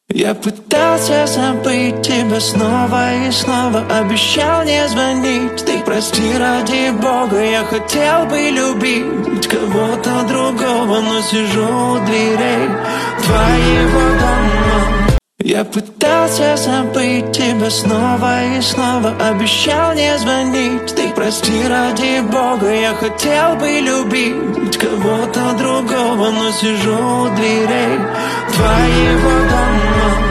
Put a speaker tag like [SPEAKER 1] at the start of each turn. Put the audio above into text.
[SPEAKER 1] Я пытался забыть тебя снова и снова, обещал не звонить. Ты прости ради Бога, я хотел бы любить кого-то другого, но сижу у дверей твоего дома. Я пытался забыть тебя снова и снова, обещал не звонить. Ты прости ради Бога, я хотел бы любить кого-то другого, но сижу у дверей твоего дома.